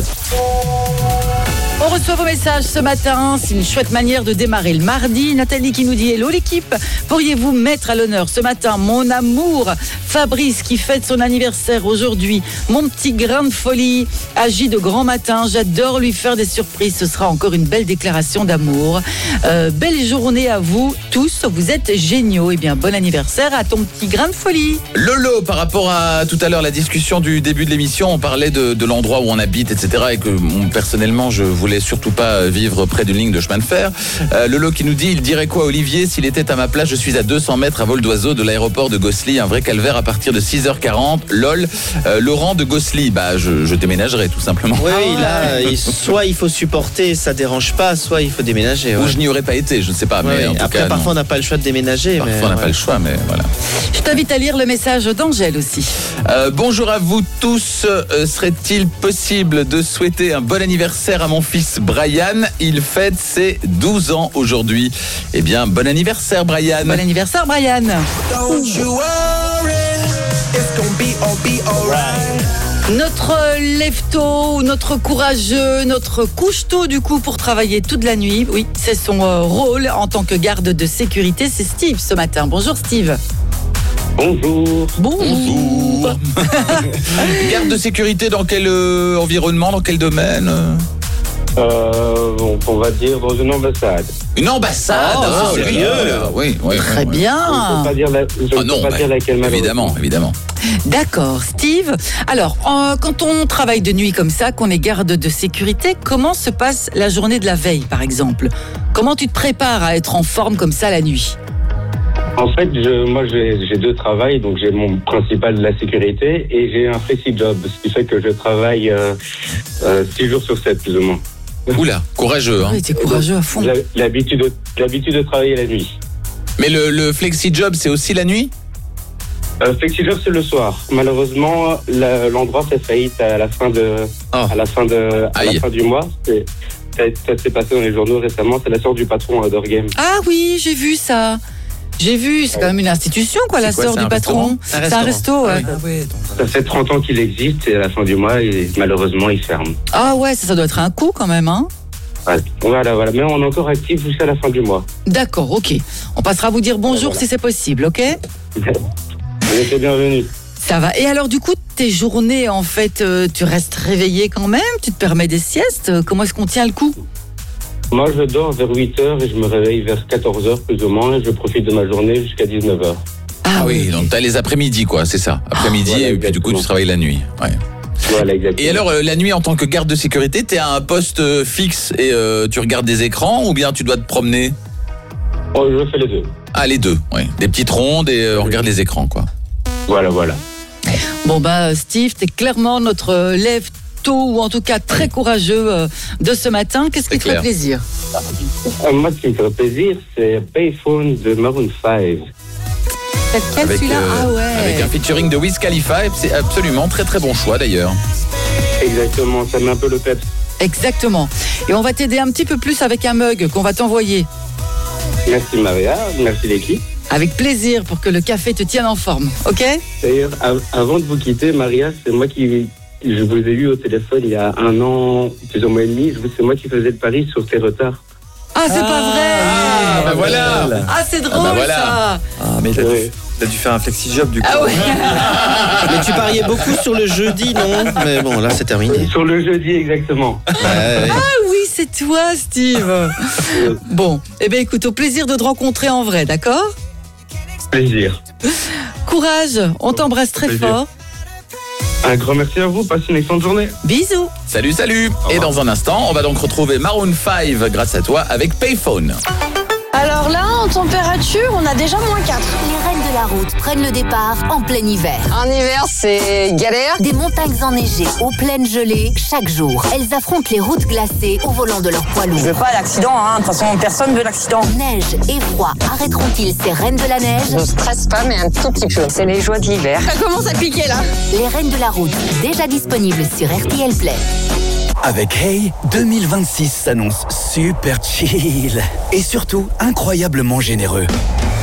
On reçoit vos messages ce matin, c'est une chouette manière de démarrer le mardi. Nathalie qui nous dit « Hello l'équipe, pourriez-vous mettre à l'honneur ce matin mon amour Fabrice qui fête son anniversaire aujourd'hui. Mon petit grain de folie agit de grand matin, j'adore lui faire des surprises. Ce sera encore une belle déclaration d'amour. Euh, belle journée à vous tous, vous êtes géniaux. Eh bien, bon anniversaire à ton petit grain de folie. » Lolo, par rapport à tout à l'heure, la discussion du début de l'émission, on parlait de, de l'endroit où on habite, et cetera. Et que bon, personnellement, je voulais surtout pas vivre près d'une ligne de chemin de fer. Euh, Lolo qui nous dit, il dirait quoi Olivier s'il était à ma place? Je suis à deux cents mètres à vol d'oiseau de l'aéroport de Gosselies, un vrai calvaire à partir de six heures quarante. Lol, euh, Laurent de Gosselies, bah je, je déménagerai tout simplement. Oui, oui, là, il- soit il faut supporter, ça dérange pas, soit il faut déménager. Ou ouais. je n'y aurais pas été, je ne sais pas. Ouais, mais en tout après, cas, parfois, non. on n'a pas le choix de déménager. Parfois, mais, on n'a ouais. pas le choix, mais voilà. Je t'invite à lire le message d'Angèle aussi. Euh, bonjour à vous tous. Euh, serait-il possible de souhaiter un bon anniversaire à mon fils Brian? Il fête ses douze ans aujourd'hui. Eh bien, bon anniversaire Brian. Bon anniversaire Brian. Don't you worry, it's gonna be, all be alright. Notre lève-tôt, notre courageux, notre couche-tôt du coup pour travailler toute la nuit. Oui, c'est son euh, rôle en tant que garde de sécurité. C'est Steve ce matin. Bonjour Steve. Bonjour. Bonjour. Garde de sécurité dans quel euh, environnement, dans quel domaine? Euh, on, on va dire dans une ambassade. Une ambassade. Oh, ah, sérieux là là, oui, oui, Très oui, oui. bien. Je ne peux pas dire, la, je ne Ah peux non, pas bah, dire laquelle malheureusement. évidemment, évidemment. D'accord, Steve. Alors, euh, quand on travaille de nuit comme ça, qu'on est garde de sécurité, comment se passe la journée de la veille, par exemple? Comment tu te prépares à être en forme comme ça la nuit? En fait, je, moi j'ai j'ai deux travails, donc j'ai mon principal de la sécurité et j'ai un flexi-job, ce qui fait que je travaille euh, euh, six jours sur sept plus ou moins. Oula, courageux. Hein. Oui, t'es courageux à fond. J'ai l'habitude de, l'habitude de travailler la nuit. Mais le, le flexi-job, c'est aussi la nuit? Euh, flexi-job, c'est le soir. Malheureusement, la- l'endroit fait faillite à la fin de, à la fin de, à la Aïe. fin du mois. C'est- Ça, ça s'est passé dans les journaux récemment. C'est la sœur du patron à Dorgame. Ah oui, j'ai vu ça. J'ai vu, c'est quand même une institution, quoi, la C'est quoi, sœur c'est du un patron. restaurant C'est un resto, ouais. Ça fait trente ans qu'il existe et à la fin du mois, il- malheureusement, il ferme. Ah ouais, ça, ça doit être un coup quand même, hein. Ouais. Voilà, voilà. Mais on est encore actif jusqu'à la fin du mois. D'accord, ok. On passera vous dire bonjour Voilà. si c'est possible, ok? Vous êtes bienvenus. Ça va. Et alors, du coup, tes journées, en fait, euh, tu restes réveillé quand même? Tu te permets des siestes? Comment est-ce qu'on tient le coup? Moi, je dors vers huit heures et je me réveille vers quatorze heures plus ou moins et je profite de ma journée jusqu'à dix-neuf heures. Ah oui, donc t'as les après-midi, quoi, c'est ça. Après-midi, Voilà, et puis du coup, tu travailles la nuit. Ouais. Voilà, exactement. Et alors, euh, la nuit, en tant que garde de sécurité, t'es à un poste euh, fixe et euh, tu regardes des écrans ou bien tu dois te promener? Oh, je fais les deux. Ah, les deux, oui. Des petites rondes et euh, on regarde les écrans, quoi. Voilà, voilà. Bon, bah, Steve, t'es clairement notre euh, lève tôt ou en tout cas très courageux euh, de ce matin. Qu'est-ce qui te fait clair. plaisir? Euh, moi, ce qui me fait plaisir, c'est Payphone de Maroon cinq. C'est quel Avec, celui-là? euh, Ah ouais. avec un featuring de Wiz Khalifa, et c'est absolument très très bon choix d'ailleurs. Exactement, ça met un peu le peps. Exactement. Et on va t'aider un petit peu plus avec un mug qu'on va t'envoyer. Merci Maria, merci l'équipe. Avec plaisir pour que le café te tienne en forme, ok? D'ailleurs, av- avant de vous quitter, Maria, c'est moi qui je vous ai eu au téléphone il y a un an, plus ou moins et demi. Je vous- C'est moi qui faisais le pari sur tes retards. Ah, c'est pas vrai! Ah, bah voilà! Ah, c'est drôle bah voilà. ça! Ah, mais il a, dû, il a dû faire un flexi-job du coup. Ah ouais! Mais tu pariais beaucoup sur le jeudi, non? Mais bon, là, c'est terminé. Sur le jeudi, exactement. Ouais. Ah oui, c'est toi, Steve! Bon, eh bien écoute, au plaisir de te rencontrer en vrai, d'accord? Plaisir. Courage, on t'embrasse très Plaisir. fort. Un grand merci à vous, passez une excellente journée. Bisous! Salut, salut! Et dans un instant, on va donc retrouver Maroon cinq grâce à toi avec Payphone. Alors là, en température, on a déjà moins quatre. Les reines de la route prennent le départ en plein hiver. En hiver, c'est galère. Des montagnes enneigées aux plaines gelées, chaque jour, elles affrontent les routes glacées au volant de leur poids lourd. Je veux pas l'accident, hein. De toute façon, personne veut l'accident. Neige et froid, arrêteront-ils ces reines de la neige? Je stresse pas, mais un tout petit peu. C'est les joies de l'hiver. Ça commence à piquer, là. Les reines de la route, déjà disponibles sur R T L Play. Avec Hey, deux mille vingt-six s'annonce super chill et surtout incroyablement généreux.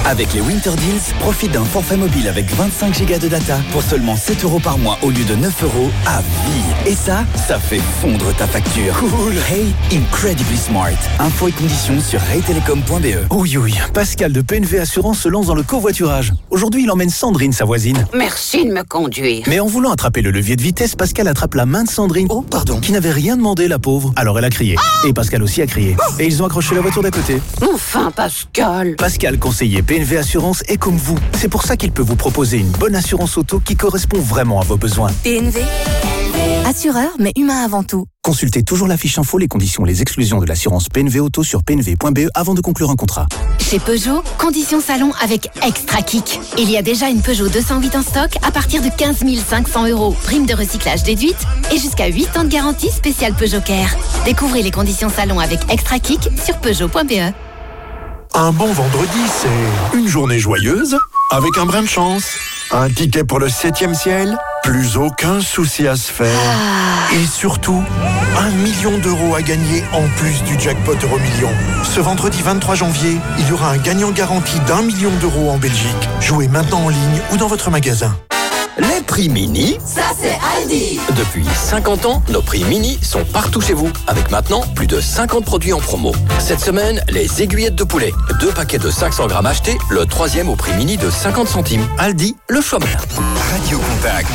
Avec les Winter Deals, profite d'un forfait mobile avec vingt-cinq gigas de data pour seulement sept euros par mois au lieu de neuf euros à vie. Et ça, ça fait fondre ta facture. Cool. Hey, incredibly smart. Infos et conditions sur hey telecom point b e. Ouïe ouïe, Pascal de P N V Assurance se lance dans le covoiturage. Aujourd'hui, il emmène Sandrine, sa voisine. Merci de me conduire. Mais en voulant attraper le levier de vitesse, Pascal attrape la main de Sandrine. Oh, pardon. Qui n'avait rien demandé, la pauvre. Alors elle a crié. Et Pascal aussi a crié. Et ils ont accroché la voiture d'à côté. Enfin, Pascal. Pascal, conseiller P N V Assurance, est comme vous. C'est pour ça qu'il peut vous proposer une bonne assurance auto qui correspond vraiment à vos besoins. P N V. Assureur, mais humain avant tout. Consultez toujours la fiche info, les conditions, les exclusions de l'assurance P N V Auto sur p n v point b e avant de conclure un contrat. Chez Peugeot, conditions salon avec Extra Kick. Il y a déjà une Peugeot deux cent huit en stock à partir de quinze mille cinq cents euros. Prime de recyclage déduite et jusqu'à huit ans de garantie spéciale Peugeot Care. Découvrez les conditions salon avec Extra Kick sur peugeot point b e. Un bon vendredi, c'est une journée joyeuse avec un brin de chance. Un ticket pour le septième ciel, plus aucun souci à se faire. Et surtout, un million d'euros à gagner en plus du jackpot Euromillion. Ce vendredi vingt-trois janvier, il y aura un gagnant garanti d'un million d'euros en Belgique. Jouez maintenant en ligne ou dans votre magasin. Les prix mini, ça c'est Aldi. Depuis cinquante ans, nos prix mini sont partout chez vous, avec maintenant plus de cinquante produits en promo. Cette semaine, les aiguillettes de poulet, deux paquets de cinq cents grammes achetés, le troisième au prix mini de cinquante centimes. Aldi, le choix bien. Radio Contact.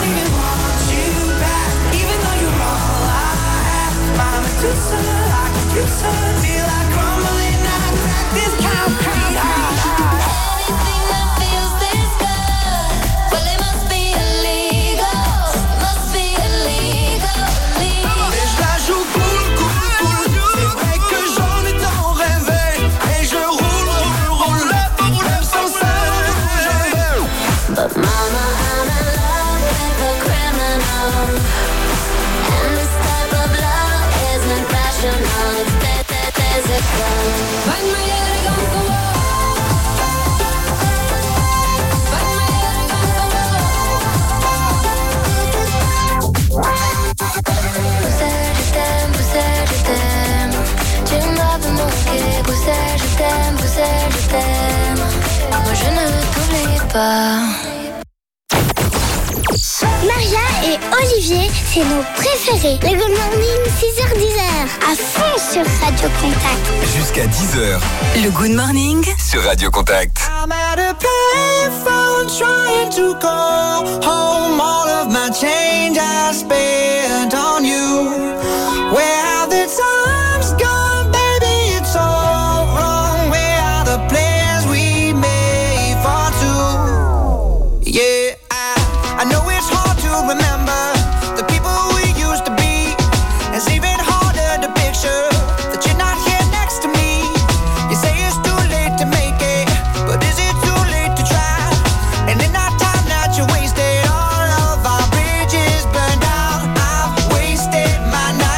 Maria et Olivier, c'est nos préférés. Le Good Morning, six heures dix heures. À fond sur Radio Contact. Jusqu'à dix heures. Le Good Morning sur Radio Contact. I'm at a payphone trying to call home all of my change I spent on you. Where have the times gone, baby? It's all wrong. Where are the plans we made for two? Yeah, I, I know it's hard to remember the people we used to be. It's even harder to picture that you're not here next to me. You say it's too late to make it, but is it too late to try? And in that time that you wasted, all of our bridges burned out. I've wasted my night.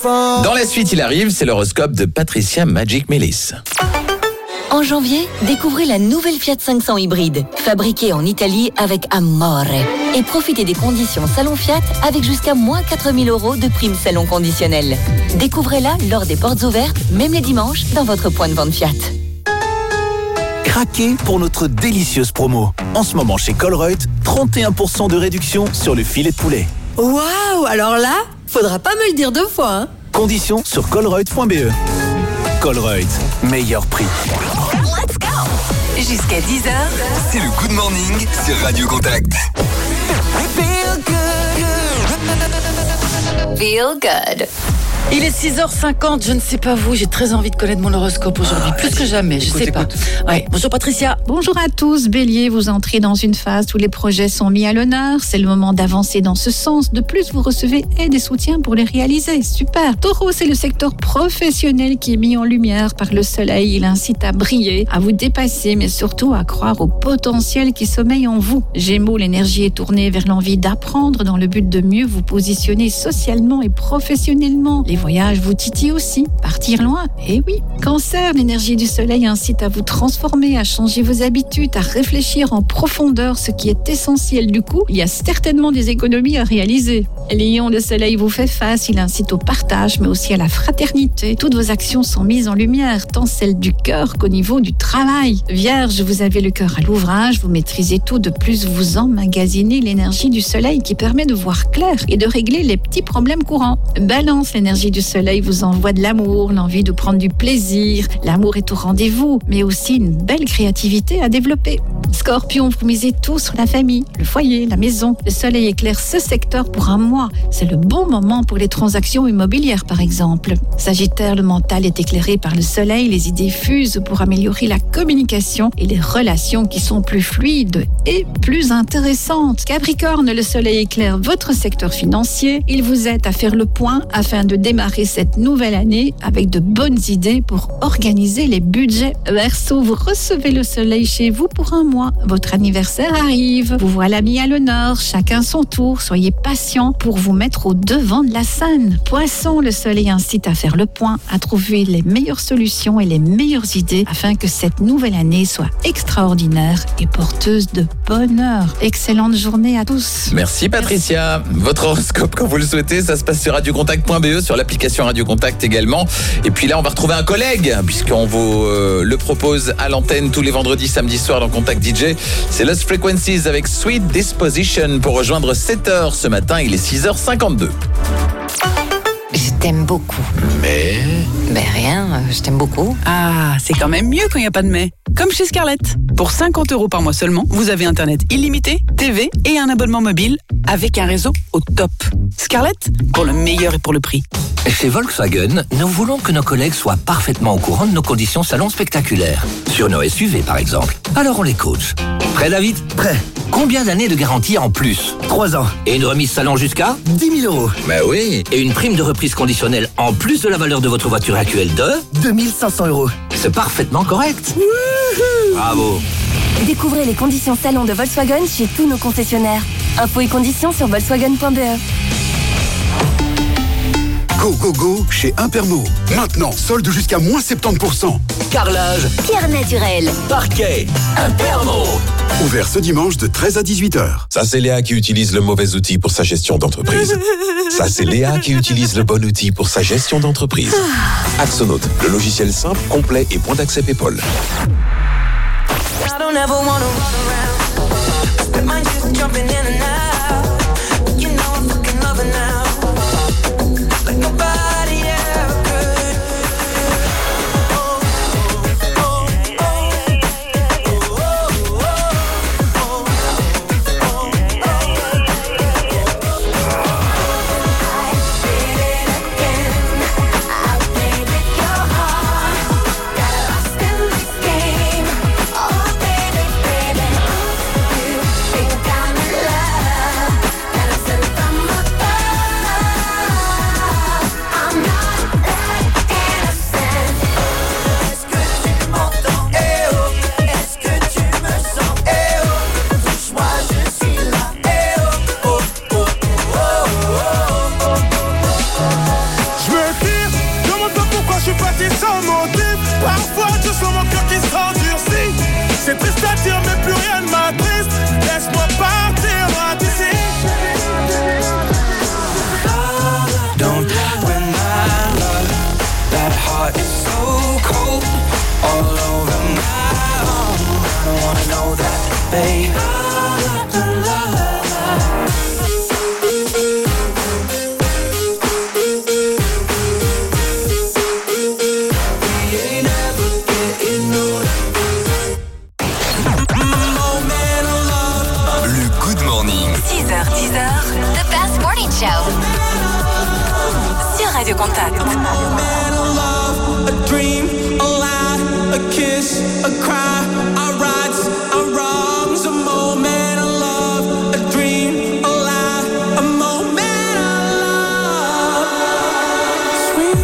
Dans la suite, il arrive, c'est l'horoscope de Patricia Magic Melis. En janvier, découvrez la nouvelle Fiat cinq cents hybride, fabriquée en Italie avec Amore. Et profitez des conditions Salon Fiat avec jusqu'à moins quatre mille euros de prime salon conditionnelle. Découvrez-la lors des portes ouvertes, même les dimanches, dans votre point de vente Fiat. Craquez pour notre délicieuse promo. En ce moment chez Colruyt, trente et un pour cent de réduction sur le filet de poulet. Waouh, alors là, faudra pas me le dire deux fois, hein. Conditions sur colruyt point b e. Colruyt, meilleur prix. Let's go. Jusqu'à dix heures, c'est le Good Morning sur Radio Contact. Feel good. Il est six heures cinquante, je ne sais pas vous, j'ai très envie de connaître mon horoscope aujourd'hui, Ah, plus que jamais, je écoute, sais pas. écoute. Ouais. Bonjour Patricia. Bonjour à tous, Bélier, vous entrez dans une phase où les projets sont mis à l'honneur, c'est le moment d'avancer dans ce sens. De plus, vous recevez aide et soutien pour les réaliser, super. Taureau, c'est le secteur professionnel qui est mis en lumière par le soleil, il incite à briller, à vous dépasser, mais surtout à croire au potentiel qui sommeille en vous. Gémeaux, l'énergie est tournée vers l'envie d'apprendre dans le but de mieux vous positionner socialement et professionnellement. Les voyages vous titillent aussi, partir loin, eh oui. Cancer, l'énergie du soleil incite à vous transformer, à changer vos habitudes, à réfléchir en profondeur, ce qui est essentiel. Du coup, il y a certainement des économies à réaliser. Lion, le soleil vous fait face, il incite au partage, mais aussi à la fraternité. Toutes vos actions sont mises en lumière, tant celles du cœur qu'au niveau du travail. Vierge, vous avez le cœur à l'ouvrage, vous maîtrisez tout, de plus vous emmagasinez l'énergie du soleil qui permet de voir clair et de régler les petits problèmes courants. Balance, l'énergie du soleil vous envoie de l'amour, l'envie de prendre du plaisir. L'amour est au rendez-vous, mais aussi une belle créativité à développer. Scorpion, vous misez tout sur la famille, le foyer, la maison. Le soleil éclaire ce secteur pour un mois. C'est le bon moment pour les transactions immobilières, par exemple. Sagittaire, le mental est éclairé par le soleil. Les idées fusent pour améliorer la communication et les relations qui sont plus fluides et plus intéressantes. Capricorne, le soleil éclaire votre secteur financier. Il vous aide à faire le point afin de démarrer cette nouvelle année avec de bonnes idées pour organiser les budgets. Verseau, vous recevez le soleil chez vous pour un mois. Votre anniversaire arrive. Vous voilà mis à l'honneur. Chacun son tour. Soyez patient pour vous mettre au devant de la scène. Poisson, le soleil incite à faire le point, à trouver les meilleures solutions et les meilleures idées afin que cette nouvelle année soit extraordinaire et porteuse de bonheur. Excellente journée à tous. Merci Patricia. Votre horoscope, quand vous le souhaitez, ça se passe sur radiocontact point b e, sur l'application Radio Contact également. Et puis là, on va retrouver un collègue, puisqu'on vous euh, le propose à l'antenne tous les vendredis, samedis soirs dans Contact D J. C'est Lost Frequencies avec Sweet Disposition pour rejoindre sept heures ce matin. Il est six heures cinquante-deux. Je t'aime beaucoup. Mais... Ben rien, euh, je t'aime beaucoup. Ah, c'est quand même mieux quand il n'y a pas de mais. Comme chez Scarlett. Pour cinquante euros par mois seulement, vous avez Internet illimité, T V et un abonnement mobile avec un réseau au top. Scarlett, pour le meilleur et pour le prix. Chez Volkswagen, nous voulons que nos collègues soient parfaitement au courant de nos conditions salon spectaculaires. Sur nos S U V, par exemple. Alors on les coach. Prêt, David? Prêt. Combien d'années de garantie en plus? Trois ans. Et une remise salon jusqu'à dix mille euros. Ben oui. Et une prime de reprise conditionnelle en plus de la valeur de votre voiture actuelle de deux mille cinq cents euros. C'est parfaitement correct. Wouhou. Bravo. Découvrez les conditions salon de Volkswagen chez tous nos concessionnaires. Infos et conditions sur volkswagen point b e. Go, go, go chez Impermo. Maintenant, solde jusqu'à moins soixante-dix pour cent. Carrelage, Pierre naturelle, parquet, Impermo. Ouvert ce dimanche de treize à dix-huit heures. Ça, c'est Léa qui utilise le mauvais outil pour sa gestion d'entreprise. Ça, c'est Léa qui utilise le bon outil pour sa gestion d'entreprise. Axonote, le logiciel simple, complet et point d'accès PayPal. I don't ever wanna run around. Spend my youth jumping in and out. You know I'm fucking loving now. Like nobody ever could. Oh, oh, oh, oh, oh, oh, oh, I did it again. I played with your heart. Got lost in this game. Oh, baby, baby, you think I'm in love? That I'm sent from above. parti sans motif. Parfois je sens mon cœur qui s'endurcit. C'est triste à dire mais plus rien ne m'attriste. Laisse-moi partir loin d'ici. Don't when my love, that heart is so cold, all over my arm. I don't wanna know that, babe. Radio Contact. A dream, a lie, a kiss, a cry, our rights, our wrongs, a moment of love, a dream, a lie, a moment of love. Sweet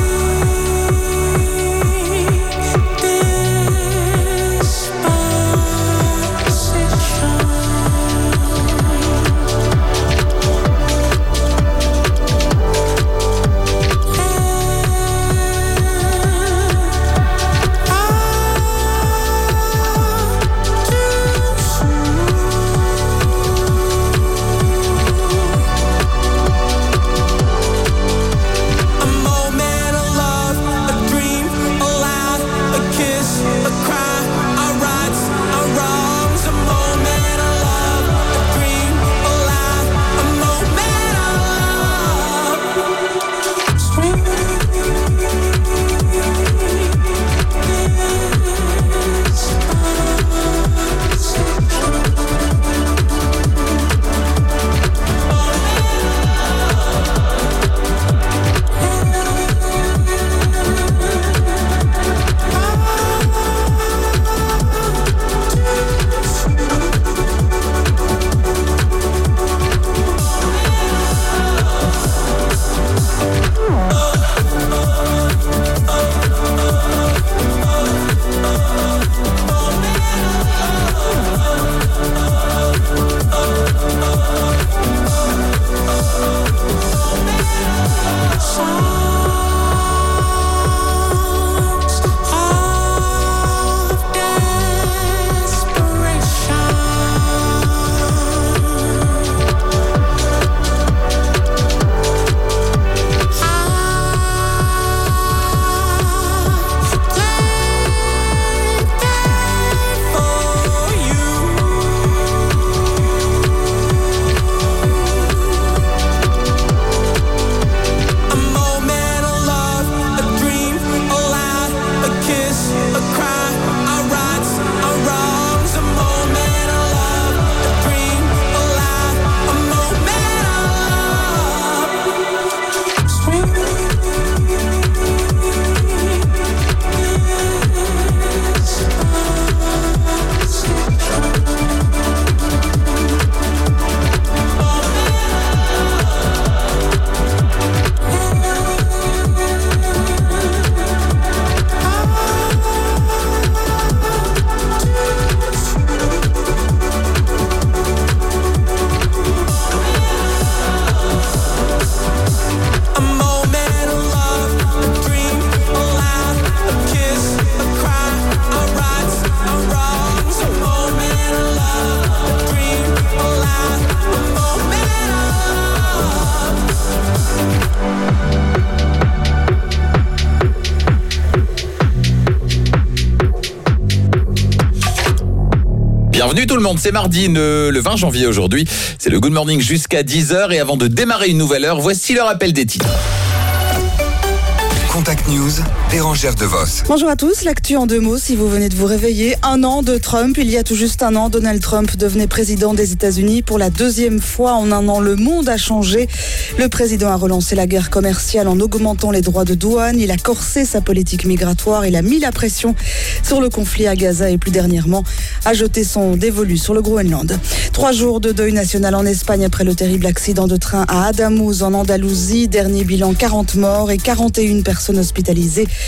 Bienvenue tout le monde, c'est mardi le, le vingt janvier aujourd'hui. C'est le Good Morning jusqu'à dix heures et avant de démarrer une nouvelle heure, voici le rappel des titres. Contact News, Bérangère DeVos. Bonjour à tous, l'actu en deux mots si vous venez de vous réveiller. Un an de Trump, il y a tout juste un an, Donald Trump devenait président des États-Unis. Pour la deuxième fois en un an, le monde a changé. Le président a relancé la guerre commerciale en augmentant les droits de douane. Il a corsé sa politique migratoire. Il a mis la pression sur le conflit à Gaza et plus dernièrement a jeté son dévolu sur le Groenland. Trois jours de deuil national en Espagne après le terrible accident de train à Adamuz en Andalousie. Dernier bilan, quarante morts et quarante et une personnes hospitalisées.